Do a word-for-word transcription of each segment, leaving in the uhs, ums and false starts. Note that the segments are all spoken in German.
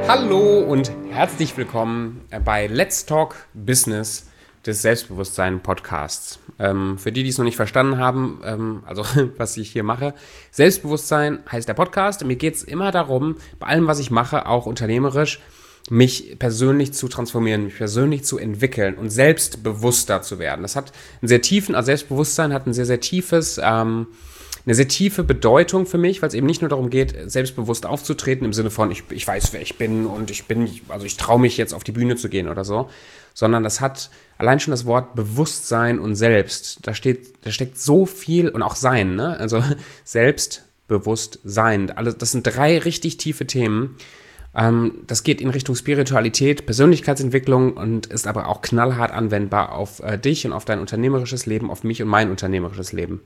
Hallo und herzlich willkommen bei Let's Talk Business des Selbstbewusstsein-Podcasts. Ähm, für die, die es noch nicht verstanden haben, ähm, also was ich hier mache, Selbstbewusstsein heißt der Podcast. Mir geht es immer darum, bei allem, was ich mache, auch unternehmerisch, mich persönlich zu transformieren, mich persönlich zu entwickeln und selbstbewusster zu werden. Das hat einen sehr tiefen, also Selbstbewusstsein hat ein sehr, sehr tiefes, ähm, eine sehr tiefe Bedeutung für mich, weil es eben nicht nur darum geht, selbstbewusst aufzutreten im Sinne von, ich, ich weiß, wer ich bin und ich bin, also ich traue mich jetzt auf die Bühne zu gehen oder so, sondern das hat allein schon das Wort Bewusstsein und Selbst. Da steht, da steckt so viel und auch Sein, ne? Also Selbstbewusstsein. Also das sind drei richtig tiefe Themen. Ähm, das geht in Richtung Spiritualität, Persönlichkeitsentwicklung und ist aber auch knallhart anwendbar auf äh, dich und auf dein unternehmerisches Leben, auf mich und mein unternehmerisches Leben.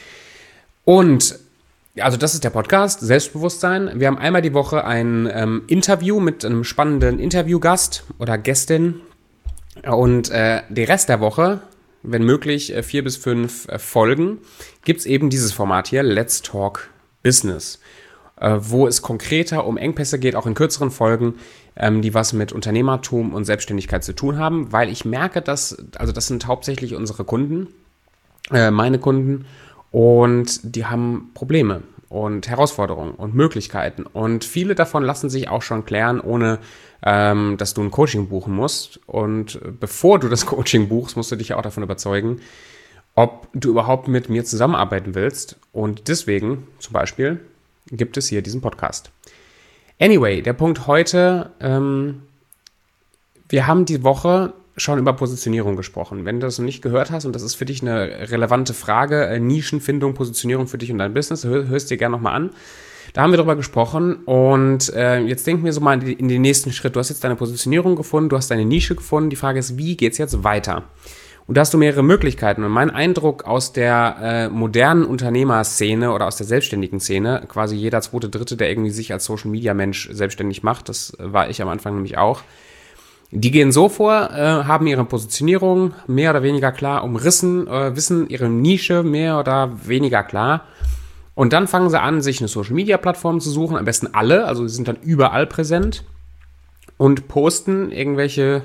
Und, also das ist der Podcast, Selbstbewusstsein. Wir haben einmal die Woche ein ähm, Interview mit einem spannenden Interviewgast oder Gästin. Und äh, den Rest der Woche, wenn möglich äh, vier bis fünf äh, Folgen, gibt es eben dieses Format hier, Let's Talk Business, äh, wo es konkreter um Engpässe geht, auch in kürzeren Folgen, ähm, die was mit Unternehmertum und Selbstständigkeit zu tun haben, weil ich merke, dass, also das sind hauptsächlich unsere Kunden, äh, meine Kunden, und die haben Probleme und Herausforderungen und Möglichkeiten. Und viele davon lassen sich auch schon klären, ohne ähm, dass du ein Coaching buchen musst. Und bevor du das Coaching buchst, musst du dich ja auch davon überzeugen, ob du überhaupt mit mir zusammenarbeiten willst. Und deswegen, zum Beispiel, gibt es hier diesen Podcast. Anyway, der Punkt heute, ähm, wir haben die Woche schon über Positionierung gesprochen. Wenn du das noch nicht gehört hast und das ist für dich eine relevante Frage, äh, Nischenfindung, Positionierung für dich und dein Business, hör, hörst dir gerne nochmal an. Da haben wir drüber gesprochen und äh, jetzt denken wir so mal in, die, in den nächsten Schritt. Du hast jetzt deine Positionierung gefunden, du hast deine Nische gefunden. Die Frage ist, wie geht's jetzt weiter? Und da hast du mehrere Möglichkeiten. Und mein Eindruck aus der äh, modernen Unternehmerszene oder aus der selbstständigen Szene, quasi jeder zweite, dritte, der irgendwie sich als Social-Media-Mensch selbstständig macht, das war ich am Anfang nämlich auch, die gehen so vor, äh, haben ihre Positionierung mehr oder weniger klar umrissen, äh, wissen ihre Nische mehr oder weniger klar. Und dann fangen sie an, sich eine Social-Media-Plattform zu suchen, am besten alle, also sie sind dann überall präsent und posten irgendwelche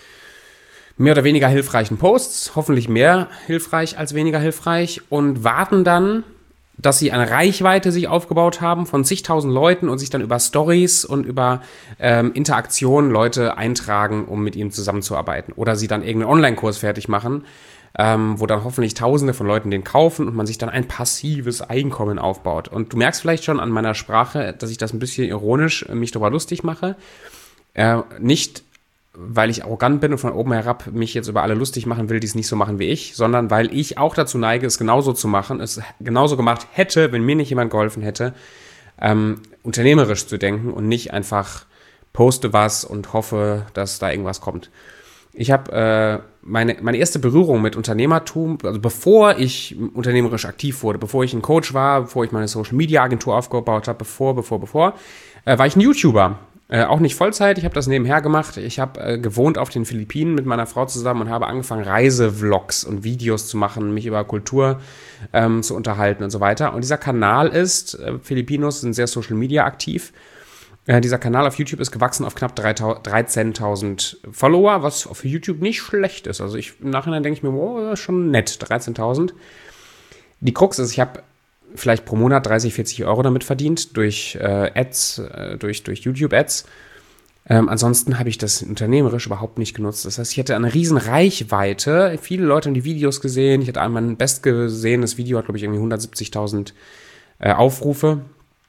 mehr oder weniger hilfreichen Posts, hoffentlich mehr hilfreich als weniger hilfreich, und warten dann, dass sie eine Reichweite sich aufgebaut haben von zigtausend Leuten und sich dann über Stories und über ähm, Interaktionen Leute eintragen, um mit ihnen zusammenzuarbeiten. Oder sie dann irgendeinen Online-Kurs fertig machen, ähm, wo dann hoffentlich Tausende von Leuten den kaufen und man sich dann ein passives Einkommen aufbaut. Und du merkst vielleicht schon an meiner Sprache, dass ich das ein bisschen ironisch äh, mich darüber lustig mache. Äh, nicht weil ich arrogant bin und von oben herab mich jetzt über alle lustig machen will, die es nicht so machen wie ich, sondern weil ich auch dazu neige, es genauso zu machen, es genauso gemacht hätte, wenn mir nicht jemand geholfen hätte, ähm, unternehmerisch zu denken und nicht einfach poste was und hoffe, dass da irgendwas kommt. Ich habe äh, meine, meine erste Berührung mit Unternehmertum, also bevor ich unternehmerisch aktiv wurde, bevor ich ein Coach war, bevor ich meine Social-Media-Agentur aufgebaut habe, bevor, bevor, bevor, äh, war ich ein YouTuber. Äh, auch nicht Vollzeit, ich habe das nebenher gemacht. Ich habe äh, gewohnt auf den Philippinen mit meiner Frau zusammen und habe angefangen, Reisevlogs und Videos zu machen, mich über Kultur ähm, zu unterhalten und so weiter. Und dieser Kanal ist, äh, Filipinos sind sehr Social Media aktiv, äh, dieser Kanal auf YouTube ist gewachsen auf knapp dreizehntausend Follower, was für YouTube nicht schlecht ist. Also ich, im Nachhinein denke ich mir, wow, das ist schon nett, dreizehntausend. Die Krux ist, ich habe vielleicht pro Monat dreißig, vierzig Euro damit verdient, durch äh, Ads, äh, durch, durch YouTube-Ads. Ähm, ansonsten habe ich das unternehmerisch überhaupt nicht genutzt. Das heißt, ich hatte eine riesen Reichweite. Viele Leute haben die Videos gesehen. Ich hatte einmal ein bestgesehenes Video, hat glaube ich irgendwie hundertsiebzigtausend äh, Aufrufe.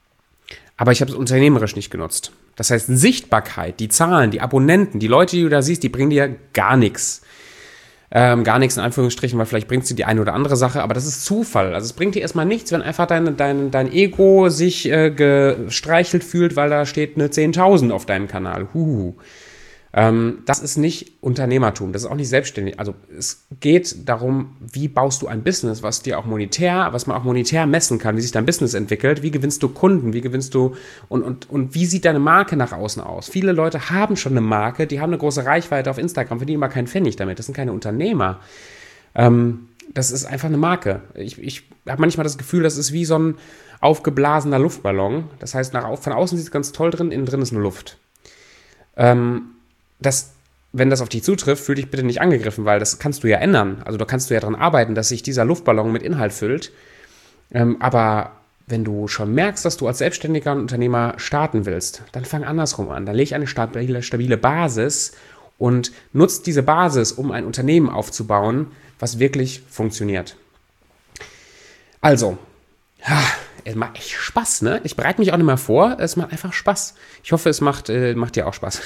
Aber ich habe es unternehmerisch nicht genutzt. Das heißt, Sichtbarkeit, die Zahlen, die Abonnenten, die Leute, die du da siehst, die bringen dir gar nichts. Ähm, gar nichts in Anführungsstrichen, weil vielleicht bringt sie die eine oder andere Sache, aber das ist Zufall. Also es bringt dir erstmal nichts, wenn einfach dein, dein, dein Ego sich äh, gestreichelt fühlt, weil da steht eine zehntausend auf deinem Kanal. Huhu. Ähm, das ist nicht Unternehmertum, das ist auch nicht selbstständig. Also es geht darum, wie baust du ein Business, was dir auch monetär, was man auch monetär messen kann, wie sich dein Business entwickelt, wie gewinnst du Kunden, wie gewinnst du und, und, und wie sieht deine Marke nach außen aus. Viele Leute haben schon eine Marke, die haben eine große Reichweite auf Instagram, verdienen aber keinen Pfennig damit, das sind keine Unternehmer. Ähm, das ist einfach eine Marke. Ich, ich habe manchmal das Gefühl, das ist wie so ein aufgeblasener Luftballon. Das heißt, nach, von außen sieht es ganz toll drin, innen drin ist nur Luft. Ähm, das, wenn das auf dich zutrifft, fühl dich bitte nicht angegriffen, weil das kannst du ja ändern. Also da kannst du ja dran arbeiten, dass sich dieser Luftballon mit Inhalt füllt. Ähm, aber wenn du schon merkst, dass du als selbstständiger Unternehmer starten willst, dann fang andersrum an. Dann leg eine stabile, stabile Basis und nutzt diese Basis, um ein Unternehmen aufzubauen, was wirklich funktioniert. Also, es macht echt Spaß, ne? Ich bereite mich auch nicht mehr vor, es macht einfach Spaß. Ich hoffe, es macht, äh, macht dir auch Spaß.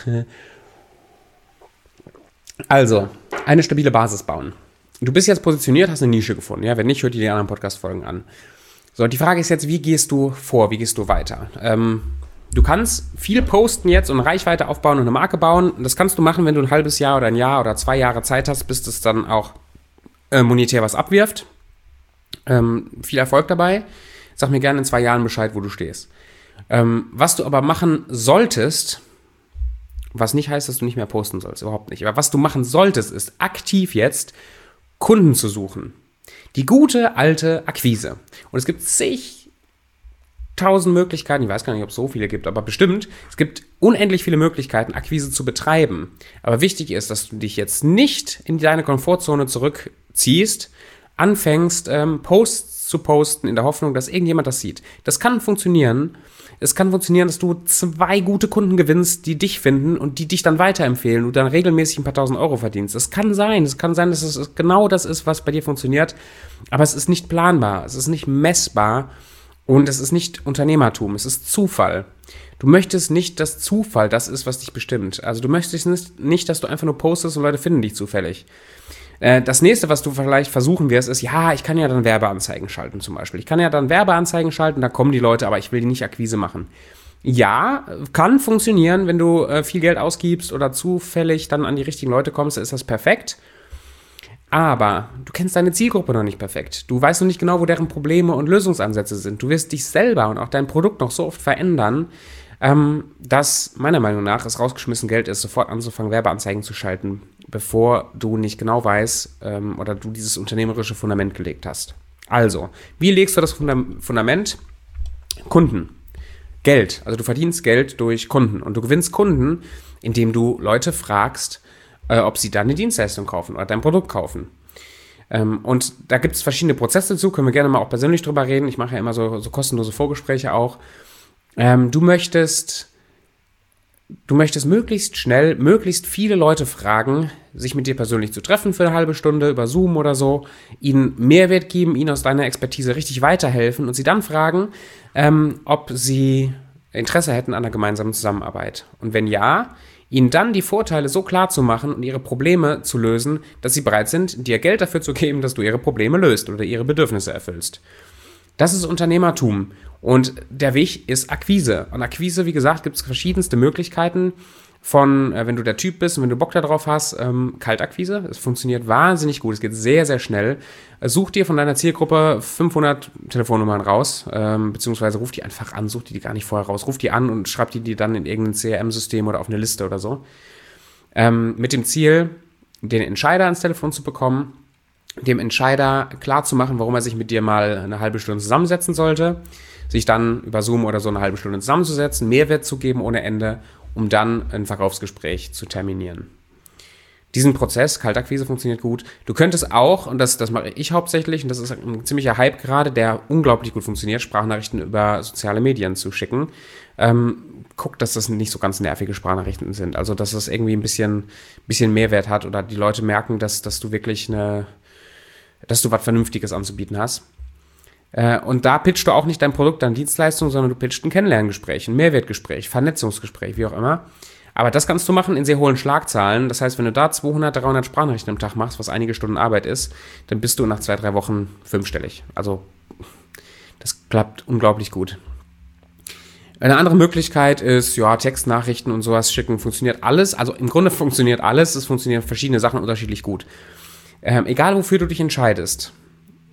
Also, eine stabile Basis bauen. Du bist jetzt positioniert, hast eine Nische gefunden. Ja, wenn nicht, hör dir die anderen Podcast-Folgen an. So, die Frage ist jetzt, wie gehst du vor, wie gehst du weiter? Ähm, du kannst viel posten jetzt und Reichweite aufbauen und eine Marke bauen. Das kannst du machen, wenn du ein halbes Jahr oder ein Jahr oder zwei Jahre Zeit hast, bis es dann auch äh, monetär was abwirft. Ähm, viel Erfolg dabei. Sag mir gerne in zwei Jahren Bescheid, wo du stehst. Ähm, was du aber machen solltest, was nicht heißt, dass du nicht mehr posten sollst, überhaupt nicht. Aber was du machen solltest, ist aktiv jetzt Kunden zu suchen. Die gute alte Akquise. Und es gibt zigtausend Möglichkeiten, ich weiß gar nicht, ob es so viele gibt, aber bestimmt, es gibt unendlich viele Möglichkeiten, Akquise zu betreiben. Aber wichtig ist, dass du dich jetzt nicht in deine Komfortzone zurückziehst, anfängst, ähm, Posts zu posten in der Hoffnung, dass irgendjemand das sieht. Das kann funktionieren. Es kann funktionieren, dass du zwei gute Kunden gewinnst, die dich finden und die dich dann weiterempfehlen und dann regelmäßig ein paar tausend Euro verdienst. Das kann sein. Es kann sein, dass es genau das ist, was bei dir funktioniert. Aber es ist nicht planbar. Es ist nicht messbar. Und es ist nicht Unternehmertum. Es ist Zufall. Du möchtest nicht, dass Zufall das ist, was dich bestimmt. Also du möchtest nicht, dass du einfach nur postest und Leute finden dich zufällig. Das nächste, was du vielleicht versuchen wirst, ist, ja, ich kann ja dann Werbeanzeigen schalten zum Beispiel. Ich kann ja dann Werbeanzeigen schalten, da kommen die Leute, aber ich will die nicht Akquise machen. Ja, kann funktionieren, wenn du äh, viel Geld ausgibst oder zufällig dann an die richtigen Leute kommst, ist das perfekt. Aber du kennst deine Zielgruppe noch nicht perfekt. Du weißt noch nicht genau, wo deren Probleme und Lösungsansätze sind. Du wirst dich selber und auch dein Produkt noch so oft verändern, ähm, dass meiner Meinung nach es rausgeschmissen Geld ist, sofort anzufangen, Werbeanzeigen zu schalten, bevor du nicht genau weißt ähm, oder du dieses unternehmerische Fundament gelegt hast. Also, wie legst du das Fundament? Kunden. Geld. Also du verdienst Geld durch Kunden und du gewinnst Kunden, indem du Leute fragst, äh, ob sie deine Dienstleistung kaufen oder dein Produkt kaufen. Ähm, und da gibt es verschiedene Prozesse dazu, können wir gerne mal auch persönlich drüber reden. Ich mache ja immer so, so kostenlose Vorgespräche auch. Ähm, du möchtest... Du möchtest möglichst schnell, möglichst viele Leute fragen, sich mit dir persönlich zu treffen für eine halbe Stunde über Zoom oder so, ihnen Mehrwert geben, ihnen aus deiner Expertise richtig weiterhelfen und sie dann fragen, ähm, ob sie Interesse hätten an einer gemeinsamen Zusammenarbeit. Und wenn ja, ihnen dann die Vorteile so klar zu machen und ihre Probleme zu lösen, dass sie bereit sind, dir Geld dafür zu geben, dass du ihre Probleme löst oder ihre Bedürfnisse erfüllst. Das ist Unternehmertum. Und der Weg ist Akquise. Und Akquise, wie gesagt, gibt es verschiedenste Möglichkeiten von, äh, wenn du der Typ bist und wenn du Bock darauf hast, ähm, Kaltakquise. Es funktioniert wahnsinnig gut. Es geht sehr, sehr schnell. Äh, such dir von deiner Zielgruppe fünfhundert Telefonnummern raus, ähm, beziehungsweise ruf die einfach an, such die, die gar nicht vorher raus. Ruf die an und schreib die, die dann in irgendein C R M-System oder auf eine Liste oder so. Ähm, mit dem Ziel, den Entscheider ans Telefon zu bekommen, dem Entscheider klar zu machen, warum er sich mit dir mal eine halbe Stunde zusammensetzen sollte, sich dann über Zoom oder so eine halbe Stunde zusammenzusetzen, Mehrwert zu geben ohne Ende, um dann ein Verkaufsgespräch zu terminieren. Diesen Prozess, Kaltakquise, funktioniert gut. Du könntest auch, und das, das mache ich hauptsächlich, und das ist ein ziemlicher Hype gerade, der unglaublich gut funktioniert, Sprachnachrichten über soziale Medien zu schicken. Ähm, guck, dass das nicht so ganz nervige Sprachnachrichten sind. Also, dass das irgendwie ein bisschen, bisschen Mehrwert hat oder die Leute merken, dass, dass du wirklich eine, dass du was Vernünftiges anzubieten hast. Äh, und da pitchst du auch nicht dein Produkt, deine Dienstleistung, sondern du pitchst ein Kennenlerngespräch, ein Mehrwertgespräch, Vernetzungsgespräch, wie auch immer. Aber das kannst du machen in sehr hohen Schlagzahlen. Das heißt, wenn du da zweihundert, dreihundert Sprachnachrichten am Tag machst, was einige Stunden Arbeit ist, dann bist du nach zwei, drei Wochen fünfstellig. Also das klappt unglaublich gut. Eine andere Möglichkeit ist, ja, Textnachrichten und sowas schicken, funktioniert alles. Also im Grunde funktioniert alles. Es funktionieren verschiedene Sachen unterschiedlich gut. Ähm, egal, wofür du dich entscheidest.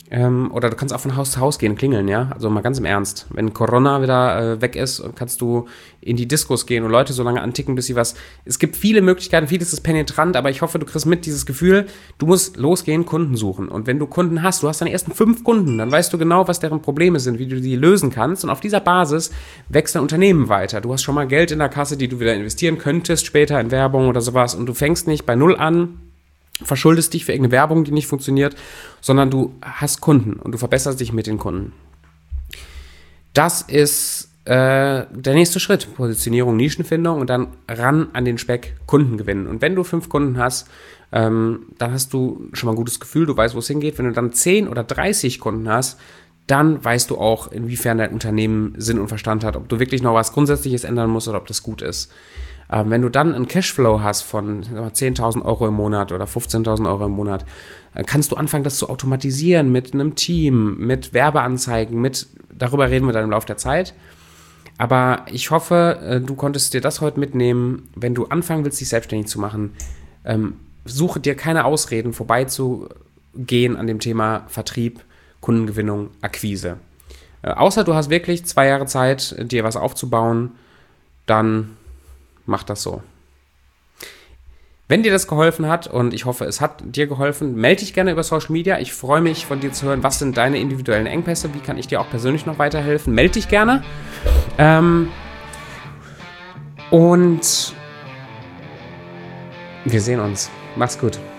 Ähm, oder du kannst auch von Haus zu Haus gehen, klingeln, ja. Also mal ganz im Ernst. Wenn Corona wieder äh, weg ist, kannst du in die Diskos gehen und Leute so lange anticken, bis sie was. Es gibt viele Möglichkeiten, vieles ist penetrant, aber ich hoffe, du kriegst mit dieses Gefühl, du musst losgehen, Kunden suchen. Und wenn du Kunden hast, du hast deine ersten fünf Kunden, dann weißt du genau, was deren Probleme sind, wie du die lösen kannst. Und auf dieser Basis wächst dein Unternehmen weiter. Du hast schon mal Geld in der Kasse, die du wieder investieren könntest, später in Werbung oder sowas. Und du fängst nicht bei Null an, verschuldest dich für irgendeine Werbung, die nicht funktioniert, sondern du hast Kunden und du verbesserst dich mit den Kunden. Das ist äh, der nächste Schritt. Positionierung, Nischenfindung und dann ran an den Speck, Kunden gewinnen. Und wenn du fünf Kunden hast, ähm, dann hast du schon mal ein gutes Gefühl, du weißt, wo es hingeht. Wenn du dann zehn oder dreißig Kunden hast, dann weißt du auch, inwiefern dein Unternehmen Sinn und Verstand hat, ob du wirklich noch was Grundsätzliches ändern musst oder ob das gut ist. Ähm, wenn du dann einen Cashflow hast von zehntausend Euro im Monat oder fünfzehntausend Euro im Monat, dann kannst du anfangen, das zu automatisieren mit einem Team, mit Werbeanzeigen, mit, darüber reden wir dann im Laufe der Zeit. Aber ich hoffe, du konntest dir das heute mitnehmen. Wenn du anfangen willst, dich selbstständig zu machen, ähm, suche dir keine Ausreden, vorbeizugehen an dem Thema Vertrieb, Kundengewinnung, Akquise. Äh, außer du hast wirklich zwei Jahre Zeit, dir was aufzubauen, dann mach das so. Wenn dir das geholfen hat, und ich hoffe, es hat dir geholfen, melde dich gerne über Social Media. Ich freue mich, von dir zu hören, was sind deine individuellen Engpässe, wie kann ich dir auch persönlich noch weiterhelfen. Melde dich gerne. Ähm, und wir sehen uns. Mach's gut.